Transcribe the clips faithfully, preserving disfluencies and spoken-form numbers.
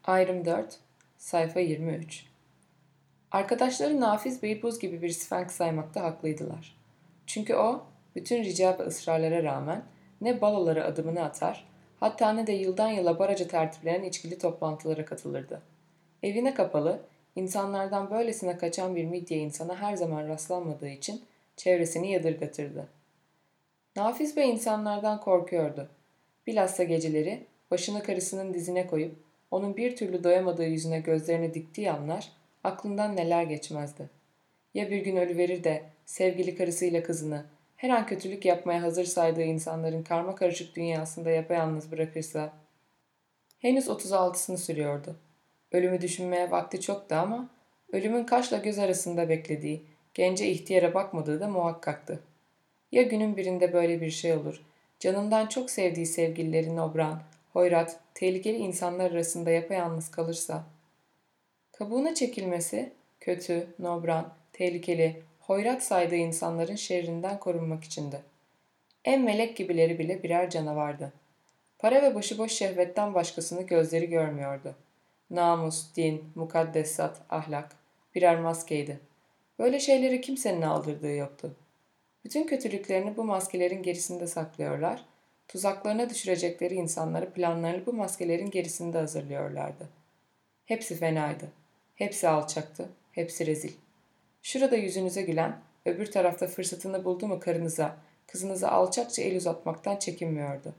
Ayrım dört, sayfa yirmi üç. Arkadaşları Nafiz Bey'i buz gibi bir sfenks saymakta haklıydılar. Çünkü o, bütün rica ve ısrarlara rağmen ne balolara adımını atar, hatta ne de yıldan yıla barajı tertiplenen içkili toplantılara katılırdı. Evine kapalı, insanlardan böylesine kaçan bir midye insana her zaman rastlanmadığı için çevresini yadırgatırdı. Nafiz Bey insanlardan korkuyordu. Bilhassa geceleri başını karısının dizine koyup onun bir türlü doyamadığı yüzüne gözlerini diktiği anlar aklından neler geçmezdi. Ya bir gün ölüverir de sevgili karısıyla kızını her an kötülük yapmaya hazır saydığı insanların karmakarışık dünyasında yapayalnız bırakırsa? Henüz otuz altısını sürüyordu. Ölümü düşünmeye vakti çoktu ama ölümün kaşla göz arasında beklediği, gence ihtiyara bakmadığı da muhakkaktı. Ya günün birinde böyle bir şey olur, canından çok sevdiği sevgilileri nobran, hoyrat, tehlikeli insanlar arasında yapayalnız kalırsa? Kabuğuna çekilmesi, kötü, nobran, tehlikeli, hoyrat saydığı insanların şerrinden korunmak içindi. En melek gibileri bile birer canavardı. Para ve başıboş şehvetten başkasını gözleri görmüyordu. Namus, din, mukaddesat, ahlak birer maskeydi. Böyle şeyleri kimsenin aldırdığı yoktu. Bütün kötülüklerini bu maskelerin gerisinde saklıyorlar, tuzaklarına düşürecekleri insanları planlarını bu maskelerin gerisinde hazırlıyorlardı. Hepsi fenaydı. Hepsi alçaktı. Hepsi rezil. Şurada yüzünüze gülen, öbür tarafta fırsatını buldu mu karınıza, kızınıza alçakça el uzatmaktan çekinmiyordu.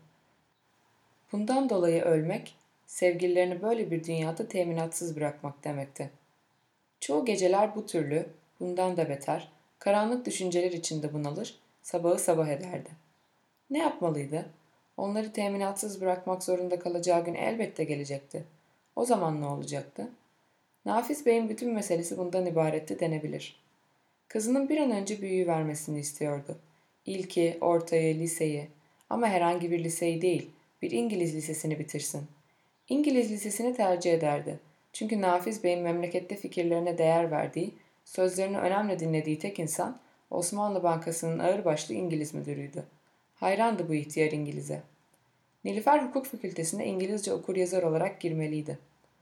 Bundan dolayı ölmek, sevgililerini böyle bir dünyada teminatsız bırakmak demekti. Çoğu geceler bu türlü, bundan da beter, karanlık düşünceler içinde bunalır, sabahı sabah ederdi. Ne yapmalıydı? Onları teminatsız bırakmak zorunda kalacağı gün elbette gelecekti. O zaman ne olacaktı? Nafiz Bey'in bütün meselesi bundan ibaretti denebilir. Kızının bir an önce büyüyüvermesini istiyordu. İlki, ortayı, liseyi ama herhangi bir liseyi değil, bir İngiliz lisesini bitirsin. İngiliz lisesini tercih ederdi. Çünkü Nafiz Bey'in memlekette fikirlerine değer verdiği, sözlerini önemli dinlediği tek insan Osmanlı Bankası'nın ağırbaşlı İngiliz müdürüydü. Hayrandı bu ihtiyar İngiliz'e. Nilüfer Hukuk Fakültesine İngilizce okuryazar olarak girmeliydi.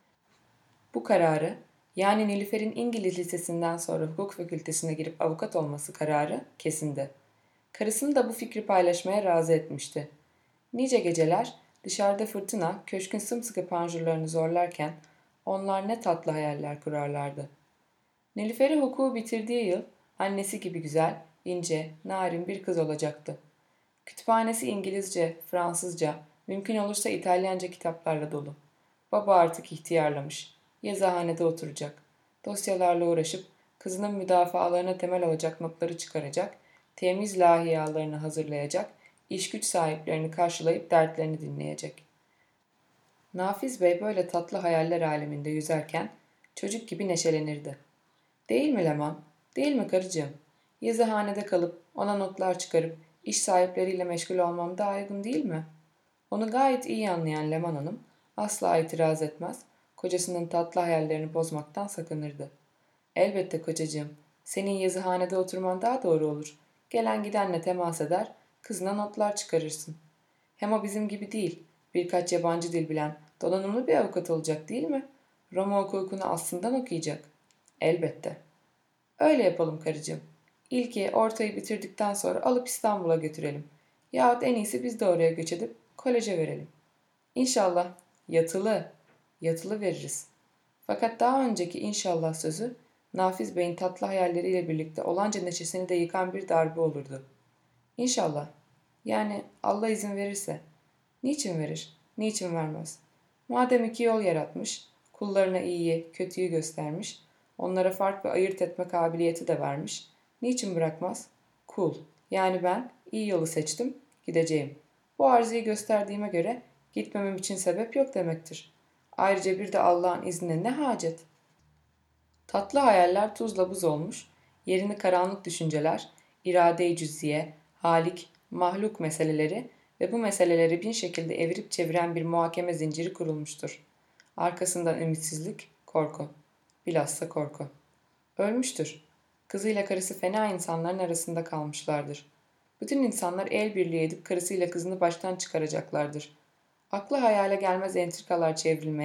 Bu kararı, yani Nilüfer'in İngiliz Lisesi'nden sonra hukuk fakültesine girip avukat olması kararı kesindi. Karısını da bu fikri paylaşmaya razı etmişti. Nice geceler dışarıda fırtına köşkün sımsıkı panjurlarını zorlarken onlar ne tatlı hayaller kurarlardı. Nilüfer'i hukuku bitirdiği yıl annesi gibi güzel, ince, narin bir kız olacaktı. Kütüphanesi İngilizce, Fransızca, mümkün olursa İtalyanca kitaplarla dolu. Baba artık ihtiyarlamış. Yazıhanede oturacak. Dosyalarla uğraşıp kızının müdafalarına temel olacak notları çıkaracak, temiz lahiyalarını hazırlayacak, iş güç sahiplerini karşılayıp dertlerini dinleyecek. Nafiz Bey böyle tatlı hayaller aleminde yüzerken çocuk gibi neşelenirdi. Değil mi Leman? Değil mi karıcığım? Yazıhanede kalıp ona notlar çıkarıp iş sahipleriyle meşgul olmam daha uygun değil mi? Onu gayet iyi anlayan Leman Hanım asla itiraz etmez, kocasının tatlı hayallerini bozmaktan sakınırdı. Elbette kocacığım, senin yazıhanede oturman daha doğru olur. Gelen gidenle temas eder, kızına notlar çıkarırsın. Hem o bizim gibi değil, birkaç yabancı dil bilen, donanımlı bir avukat olacak değil mi? Roma hukukunu aslından okuyacak. Elbette. Öyle yapalım karıcığım. İlki ortayı bitirdikten sonra alıp İstanbul'a götürelim. Yahut en iyisi biz de oraya göç edip koleje verelim. İnşallah yatılı, yatılı veririz. Fakat daha önceki inşallah sözü Nafiz Bey'in tatlı hayalleriyle birlikte olanca neşesini de yıkan bir darbe olurdu. İnşallah. Yani Allah izin verirse. Niçin verir? Niçin vermez? Madem iki yol yaratmış, kullarına iyiyi, kötüyü göstermiş, onlara fark ve ayırt etme kabiliyeti de vermiş, niçin bırakmaz? Kul, yani ben iyi yolu seçtim, gideceğim. Bu arzıyı gösterdiğime göre gitmemem için sebep yok demektir. Ayrıca bir de Allah'ın iznine ne hacet? Tatlı hayaller tuzla buz olmuş, yerini karanlık düşünceler, irade-i cüz'iye, halik, mahluk meseleleri ve bu meseleleri bir şekilde evirip çeviren bir muhakeme zinciri kurulmuştur. Arkasından ümitsizlik, korku. Bilhassa korku. Ölmüştür. Kızıyla karısı fena insanların arasında kalmışlardır. Bütün insanlar el birliği edip karısıyla kızını baştan çıkaracaklardır. Aklı hayale gelmez entrikalar çevrilmeye,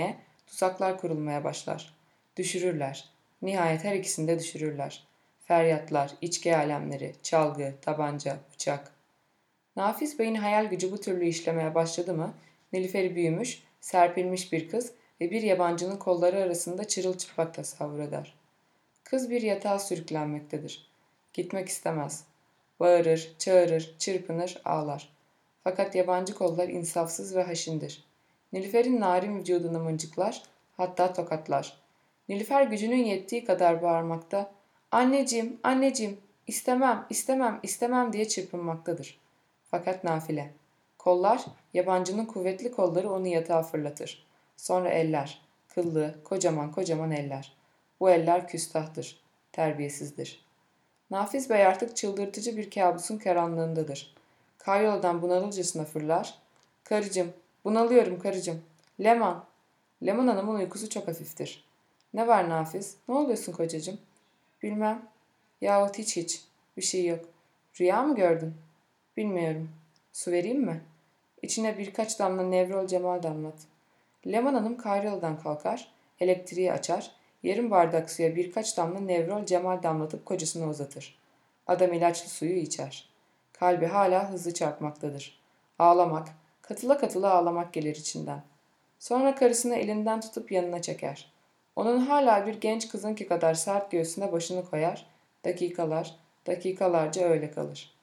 Tuzaklar kurulmaya başlar. Düşürürler. Nihayet her ikisini de düşürürler. Feryatlar, içki alemleri, çalgı, tabanca, bıçak. Nafiz Bey'in hayal gücü bu türlü işlemeye başladı mı, Nilüfer'i büyümüş, serpilmiş bir kız ve bir yabancının kolları arasında çırılçıplak tasavvur eder. Kız bir yatağa sürüklenmektedir. Gitmek istemez. Bağırır, çağırır, çırpınır, ağlar. Fakat yabancı kollar insafsız ve haşindir. Nilüfer'in narin vücudunu mıncıklar, hatta tokatlar. Nilüfer gücünün yettiği kadar bağırmakta, "Anneciğim, anneciğim, istemem, istemem, istemem" diye çırpınmaktadır. Fakat nafile. Kollar, yabancının kuvvetli kolları onu yatağa fırlatır. Sonra eller, kıllı, kocaman kocaman eller. Bu eller küstahtır, terbiyesizdir. Nafiz Bey artık çıldırtıcı bir kabusun karanlığındadır. Karyoladan bunalırcasına fırlar. "Karıcığım, bunalıyorum karıcığım. Leman." Leman Hanım'ın uykusu çok hafiftir. "Ne var Nafiz? Ne oluyorsun kocacığım?" "Bilmem. Yahut hiç hiç. Bir şey yok. Rüya mı gördün?" "Bilmiyorum. Su vereyim mi?" "İçine birkaç damla Nevrol Cemal damlat." Leman Hanım karyoladan kalkar, elektriği açar, yarım bardak suya birkaç damla Nevrol Cemal damlatıp kocasına uzatır. Adam ilaçlı suyu içer. Kalbi hala hızlı çarpmaktadır. Ağlamak, katıla katıla ağlamak gelir içinden. Sonra karısını elinden tutup yanına çeker. Onun hala bir genç kızınki kadar sert göğsüne başını koyar, dakikalar, dakikalarca öyle kalır.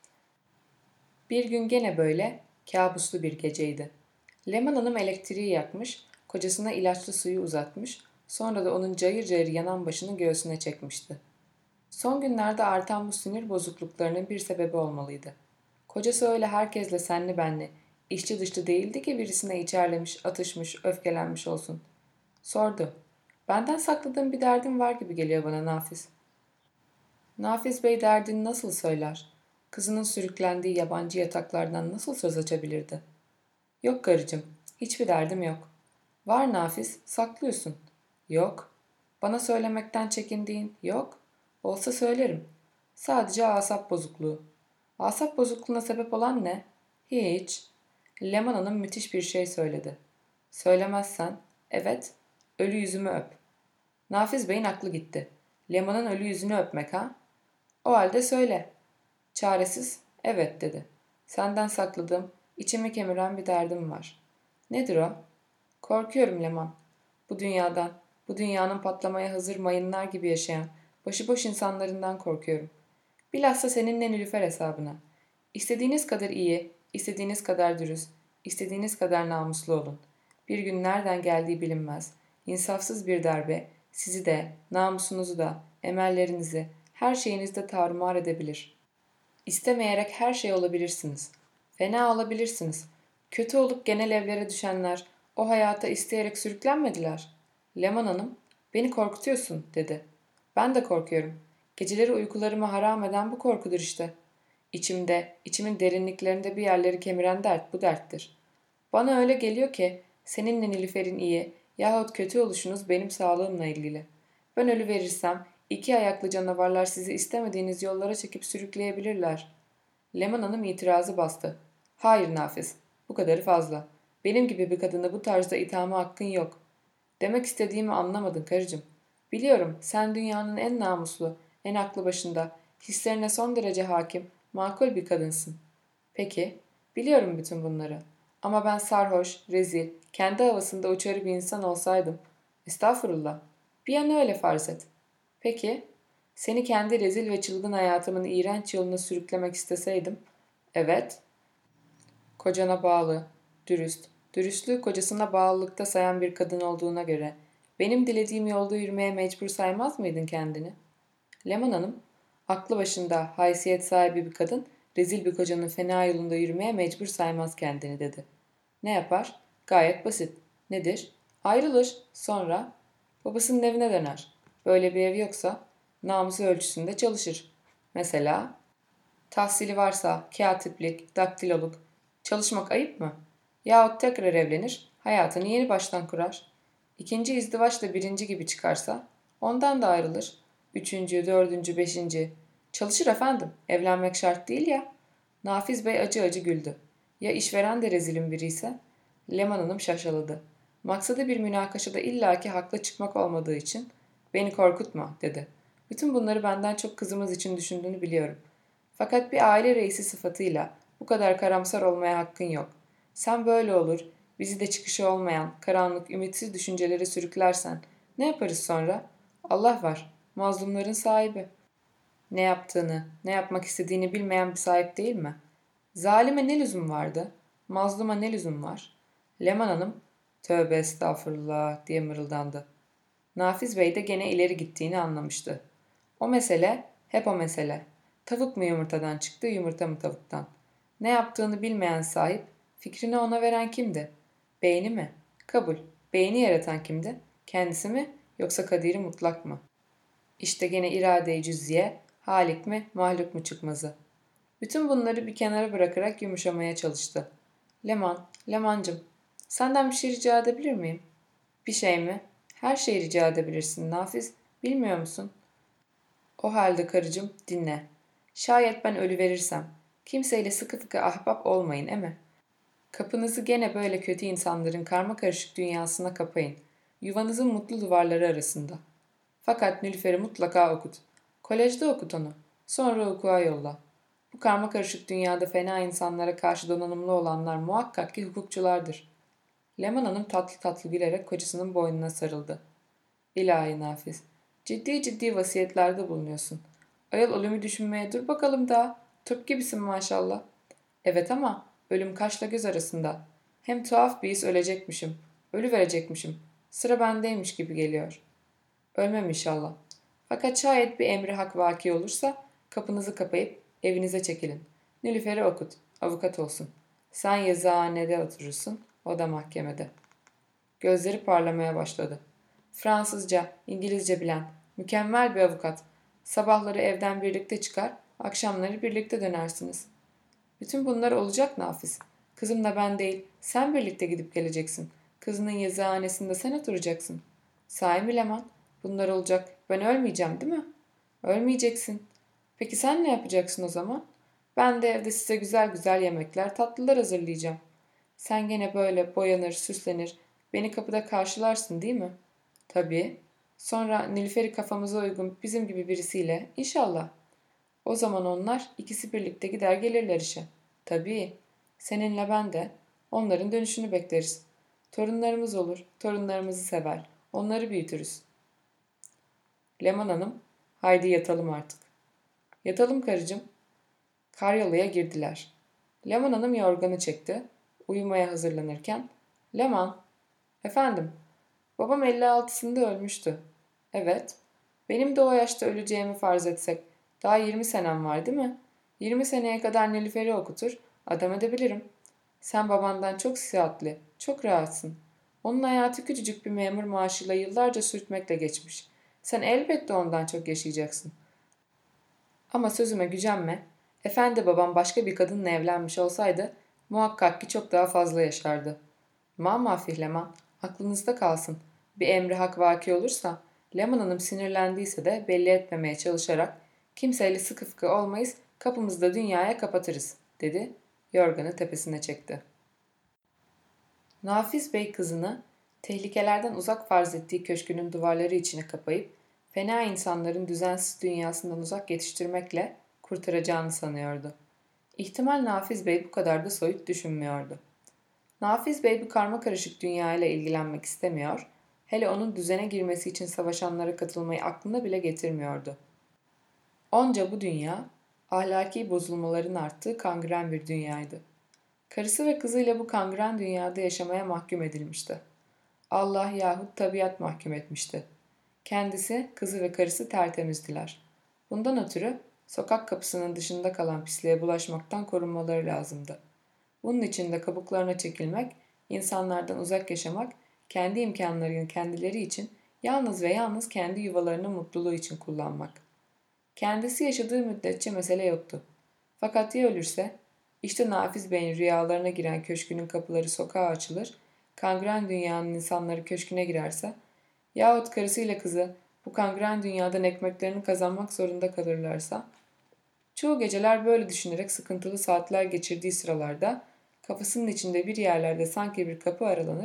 Bir gün gene böyle, kabuslu bir geceydi. Leman Hanım elektriği yakmış, kocasına ilaçlı suyu uzatmış, sonra da onun cayır cayır yanan başını göğsüne çekmişti. Son günlerde artan bu sinir bozukluklarının bir sebebi olmalıydı. Kocası öyle herkesle senli benli, içli dışlı değildi ki birisine içerlemiş, atışmış, öfkelenmiş olsun. Sordu. "Benden sakladığın bir derdin var gibi geliyor bana Nafiz." Nafiz Bey derdini nasıl söyler? Kızının sürüklendiği yabancı yataklardan nasıl söz açabilirdi? "Yok karıcığım, hiçbir derdim yok." "Var Nafiz, saklıyorsun." "Yok." "Bana söylemekten çekindiğin?" "Yok." "Olsa söylerim." "Sadece asap bozukluğu." "Asap bozukluğuna sebep olan ne?" "Hiç." Leman Hanım müthiş bir şey söyledi. "Söylemezsen?" "Evet, ölü yüzümü öp." Nafiz Bey'in aklı gitti. Leman'ın ölü yüzünü öpmek ha? "O halde söyle." Çaresiz, "Evet" dedi. "Senden sakladığım, içimi kemiren bir derdim var." "Nedir o?" "Korkuyorum Leman. Bu dünyadan, bu dünyanın patlamaya hazır mayınlar gibi yaşayan, başıboş insanlarından korkuyorum. Bilhassa seninle Nilüfer hesabına. İstediğiniz kadar iyi, istediğiniz kadar dürüst, istediğiniz kadar namuslu olun. Bir gün nereden geldiği bilinmez. İnsafsız bir darbe sizi de, namusunuzu da, emellerinizi, her şeyinizde tarumar edebilir. İstemeyerek her şey olabilirsiniz. Fena olabilirsiniz. Kötü olup genel evlere düşenler o hayata isteyerek sürüklenmediler. Leman Hanım, "Beni korkutuyorsun" dedi. "Ben de korkuyorum. Geceleri uykularımı haram eden bu korkudur işte. İçimde, içimin derinliklerinde bir yerleri kemiren dert bu derttir. Bana öyle geliyor ki seninle Nilüfer'in iyi yahut kötü oluşunuz benim sağlığımla ilgili. Ben ölü verirsem iki ayaklı canavarlar sizi istemediğiniz yollara çekip sürükleyebilirler." Leman Hanım itirazı bastı. "Hayır Nafiz, bu kadarı fazla. Benim gibi bir kadına bu tarzda ithama hakkın yok. Demek istediğimi anlamadın karıcığım. Biliyorum sen dünyanın en namuslu, en aklı başında, hislerine son derece hakim, makul bir kadınsın. Peki, biliyorum bütün bunları. Ama ben sarhoş, rezil, kendi havasında uçarı bir insan olsaydım, estağfurullah, bir an öyle farz et. Peki, seni kendi rezil ve çılgın hayatımın iğrenç yoluna sürüklemek isteseydim, evet, kocana bağlı, dürüst, dürüstlüğü kocasına bağlılıkta sayan bir kadın olduğuna göre benim dilediğim yolda yürümeye mecbur saymaz mıydın kendini?" Leman Hanım, aklı başında haysiyet sahibi bir kadın rezil bir kocanın fena yolunda yürümeye mecbur saymaz kendini dedi. "Ne yapar? Gayet basit. Nedir? Ayrılır. Sonra babasının evine döner. Böyle bir ev yoksa namusu ölçüsünde çalışır. Mesela tahsili varsa katiplik, daktiloluk. Çalışmak ayıp mı? Yahut tekrar evlenir, hayatını yeni baştan kurar. İkinci izdivaç da birinci gibi çıkarsa ondan da ayrılır. Üçüncü, dördüncü, beşinci. Çalışır efendim, evlenmek şart değil ya." Nafiz Bey acı acı güldü. "Ya işveren de rezilin biri ise?" Leman Hanım şaşaladı. Maksadı bir münakaşada illaki haklı çıkmak olmadığı için beni korkutma dedi. Bütün bunları benden çok kızımız için düşündüğünü biliyorum. Fakat bir aile reisi sıfatıyla bu kadar karamsar olmaya hakkın yok. Sen böyle olur, bizi de çıkışı olmayan, karanlık, ümitsiz düşüncelere sürüklersen ne yaparız sonra? Allah var, mazlumların sahibi. Ne yaptığını, ne yapmak istediğini bilmeyen bir sahip değil mi? Zalime ne lüzum vardı? Mazluma ne lüzum var? Leman Hanım, tövbe estağfurullah diye mırıldandı. Nafiz Bey de gene ileri gittiğini anlamıştı. O mesele, hep o mesele. Tavuk mu yumurtadan çıktı, yumurta mı tavuktan? Ne yaptığını bilmeyen sahip, fikrini ona veren kimdi? Beyni mi? Kabul. Beyni yaratan kimdi? Kendisi mi, yoksa kadiri mutlak mı? İşte gene irade-i cüz'iye, halik mi, mahluk mu çıkmazı. Bütün bunları bir kenara bırakarak yumuşamaya çalıştı. Leman, Lemancım, senden bir şey rica edebilir miyim? Bir şey mi? Her şeyi rica edebilirsin Nafiz. Bilmiyor musun? O halde karıcığım dinle. Şayet ben ölü verirsem, kimseyle sıkı fıkı ahbap olmayın eme. Kapınızı gene böyle kötü insanların karma karışık dünyasına kapayın. Yuvanızın mutlu duvarları arasında. Fakat Nilüfer'i mutlaka okut. Kolejde okut onu. Sonra hukuka yolla. Bu karma karışık dünyada fena insanlara karşı donanımlı olanlar muhakkak ki hukukçulardır. Leman Hanım tatlı tatlı gülerek kocasının boynuna sarıldı. İlahi Nafiz, ciddi ciddi vasiyetlerde bulunuyorsun. Ayol ölümü düşünmeye dur bakalım daha. Tıp gibisin maşallah. Evet ama ölüm kaşla göz arasında. Hem tuhaf bir his ölecekmişim. Ölü verecekmişim. Sıra bendeymiş gibi geliyor. Ölmem inşallah. Fakat şayet bir emri hak vaki olursa kapınızı kapayıp evinize çekilin. Nilüfer'i okut. Avukat olsun. Sen yazıhanede oturursun. O da mahkemede. Gözleri parlamaya başladı. Fransızca, İngilizce bilen, mükemmel bir avukat. Sabahları evden birlikte çıkar, akşamları birlikte dönersiniz. Bütün bunlar olacak Nafiz. Kızımla ben değil, sen birlikte gidip geleceksin. Kızının yazıhanesinde sen oturacaksın. Sahi mi Leman? Bunlar olacak. Ben ölmeyeceğim değil mi? Ölmeyeceksin. Peki sen ne yapacaksın o zaman? Ben de evde size güzel güzel yemekler, tatlılar hazırlayacağım. Sen gene böyle boyanır, süslenir, beni kapıda karşılarsın değil mi? Tabii. Sonra Nilüfer'i kafamıza uygun bizim gibi birisiyle, inşallah. O zaman onlar ikisi birlikte gider gelirler işe. Tabii. Seninle ben de. Onların dönüşünü bekleriz. Torunlarımız olur. Torunlarımızı sever. Onları büyütürüz. Leman Hanım, haydi yatalım artık. Yatalım karıcığım. Karyalı'ya girdiler. Leman Hanım yorganı çekti. Uyumaya hazırlanırken, Leman, efendim, babam elli altısında ölmüştü. Evet, benim de o yaşta öleceğimi farz etsek, daha yirmi senem var değil mi? Yirmi seneye kadar Nilüfer'i okutur, adam edebilirim. Sen babandan çok sıhhatli, çok rahatsın. Onun hayatı küçücük bir memur maaşıyla yıllarca sürtmekle geçmiş. Sen elbette ondan çok yaşayacaksın. Ama sözüme gücenme. Efendi babam başka bir kadınla evlenmiş olsaydı muhakkak ki çok daha fazla yaşardı. Mamafih Leman, aklınızda kalsın. Bir emri hak vaki olursa, Leman Hanım sinirlendiyse de belli etmemeye çalışarak kimseyle sıkı fıkı olmayız, kapımızı da dünyaya kapatırız, dedi. Yorganı tepesine çekti. Nafiz Bey kızını tehlikelerden uzak farz ettiği köşkünün duvarları içine kapayıp fena insanların düzensiz dünyasından uzak yetiştirmekle kurtaracağını sanıyordu. İhtimal Nafiz Bey bu kadar da soyut düşünmüyordu. Nafiz Bey bu karmakarışık dünya ile ilgilenmek istemiyor, hele onun düzene girmesi için savaşanlara katılmayı aklına bile getirmiyordu. Onca bu dünya, ahlaki bozulmaların arttığı kangren bir dünyaydı. Karısı ve kızıyla bu kangren dünyada yaşamaya mahkum edilmişti. Allah yahut tabiat mahkum etmişti. Kendisi, kızı ve karısı tertemizdiler. Bundan ötürü sokak kapısının dışında kalan pisliğe bulaşmaktan korunmaları lazımdı. Bunun için de kabuklarına çekilmek, insanlardan uzak yaşamak, kendi imkanlarını kendileri için yalnız ve yalnız kendi yuvalarının mutluluğu için kullanmak. Kendisi yaşadığı müddetçe mesele yoktu. Fakat ya ölürse, işte Nafiz Bey'in rüyalarına giren köşkünün kapıları sokağa açılır, kangren dünyanın insanları köşküne girerse, yahut karısıyla kızı bu kangren dünyadan ekmeklerini kazanmak zorunda kalırlarsa, çoğu geceler böyle düşünerek sıkıntılı saatler geçirdiği sıralarda kafasının içinde bir yerlerde sanki bir kapı aralanır,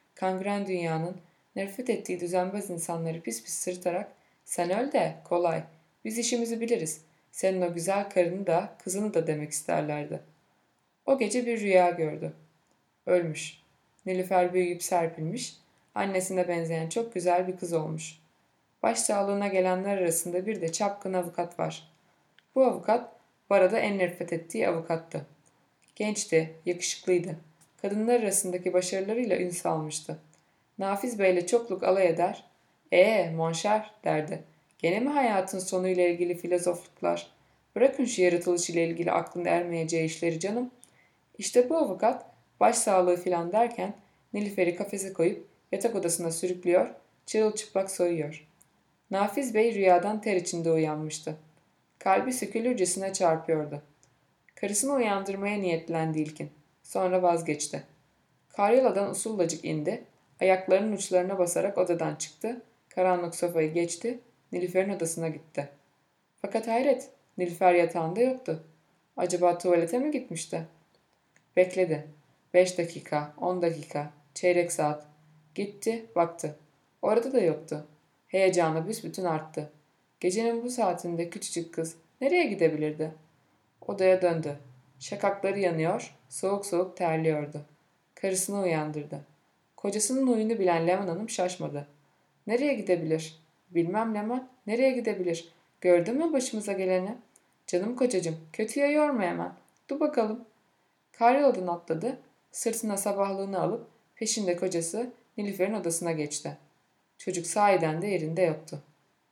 kangren dünyanın, nefret ettiği düzenbaz insanları pis pis sırıtarak ''Sen öl de kolay, biz işimizi biliriz, senin o güzel karını da kızını da'' demek isterlerdi. O gece bir rüya gördü. Ölmüş. Nilüfer büyüyüp serpilmiş, annesine benzeyen çok güzel bir kız olmuş. Başsağlığına gelenler arasında bir de çapkın avukat var. Bu avukat, Bara'da en nefret ettiği avukattı. Gençti, yakışıklıydı. Kadınlar arasındaki başarılarıyla ün salmıştı. Nafiz Bey'le çokluk alay eder. ''Ee, monşer'' derdi. ''Gene mi hayatın sonuyla ilgili filozofluklar? Bırakın şu yaratılış ile ilgili aklın ermeyeceği işleri canım.'' İşte bu avukat başsağlığı filan derken Nilüfer'i kafese koyup yatak odasına sürüklüyor, çırılçıplak soyuyor. Nafiz Bey rüyadan ter içinde uyanmıştı. Kalbi sökülürcesine çarpıyordu. Karısını uyandırmaya niyetlendi ilkin. Sonra vazgeçti. Karyoladan usullacık indi, ayaklarının uçlarına basarak odadan çıktı, karanlık sofayı geçti, Nilüfer'in odasına gitti. Fakat hayret, Nilüfer yatağında yoktu. Acaba tuvalete mi gitmişti? Bekledi. Beş dakika, on dakika, çeyrek saat. Gitti, baktı. Orada da yoktu. Heyecanı büsbütün arttı. Gecenin bu saatinde küçücük kız nereye gidebilirdi? Odaya döndü. Şakakları yanıyor, soğuk soğuk terliyordu. Karısını uyandırdı. Kocasının huyunu bilen Leman Hanım şaşmadı. Nereye gidebilir? Bilmem Leman, nereye gidebilir? Gördün mü başımıza geleni? Canım kocacığım, kötüye yorma hemen. Dur bakalım. Karyoladan atladı, sırtına sabahlığını alıp peşinde kocası Nilüfer'in odasına geçti. Çocuk sahiden de yerinde yoktu.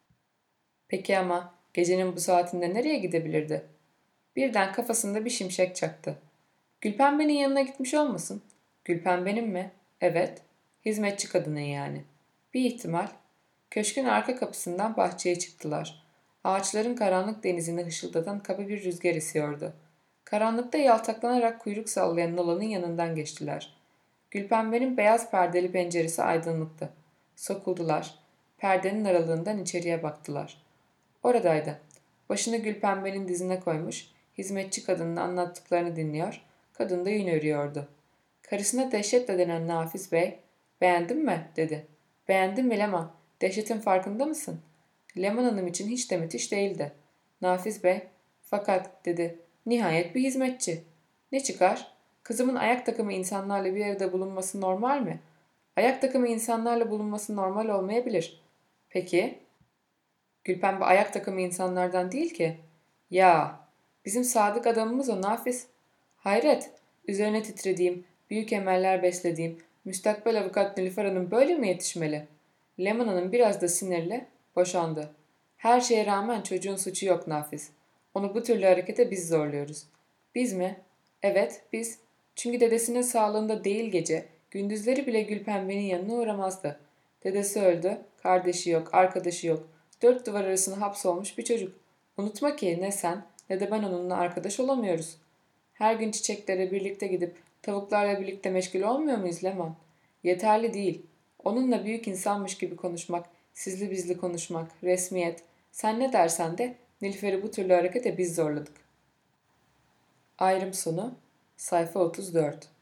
Peki ama gecenin bu saatinde nereye gidebilirdi? Birden kafasında bir şimşek çaktı. Gülpembe'nin yanına gitmiş olmasın? Gülpembe'nin mi? Evet. Hizmetçi kadının yani. Bir ihtimal. Köşkün arka kapısından bahçeye çıktılar. Ağaçların karanlık denizini hışıldatan kaba bir rüzgar esiyordu. Karanlıkta yaltaklanarak kuyruk sallayan Nola'nın yanından geçtiler. Gülpembe'nin beyaz perdeli penceresi aydınlıktı. Sokuldular. Perdenin aralığından içeriye baktılar. Oradaydı. Başını Gülpembe'nin dizine koymuş, hizmetçi kadının anlattıklarını dinliyor, kadın da yün örüyordu. Karısına dehşetle denen Nafiz Bey, ''Beğendin mi?'' dedi. ''Beğendin mi Leman? Dehşetin farkında mısın?'' Leman Hanım için hiç de müthiş değildi. Nafiz Bey, ''Fakat'' dedi, ''nihayet bir hizmetçi. Ne çıkar? Kızımın ayak takımı insanlarla bir arada bulunması normal mi? Ayak takımı insanlarla bulunması normal olmayabilir. Peki?'' Gülpembe ayak takımı insanlardan değil ki. Ya, bizim sadık adamımız o Nafiz. Hayret, üzerine titrediğim, büyük emeller beslediğim, müstakbel avukat Nilüfer Hanım böyle mi yetişmeli? Leman Hanım biraz da sinirli, boşandı. Her şeye rağmen çocuğun suçu yok Nafiz. Onu bu türlü harekete biz zorluyoruz. Biz mi? Evet, biz. Çünkü dedesinin sağlığında değil gece, gündüzleri bile Gülpembe'nin yanına uğramazdı. Dedesi öldü, kardeşi yok, arkadaşı yok. Dört duvar arasına hapsolmuş bir çocuk. Unutma ki ne sen ne de ben onunla arkadaş olamıyoruz. Her gün çiçeklere birlikte gidip tavuklarla birlikte meşgul olmuyor muyuz Leman? Yeterli değil. Onunla büyük insanmış gibi konuşmak, sizli bizli konuşmak, resmiyet. Sen ne dersen de Nilüfer'i bu türlü harekete biz zorladık. Ayrım sonu sayfa otuz dört.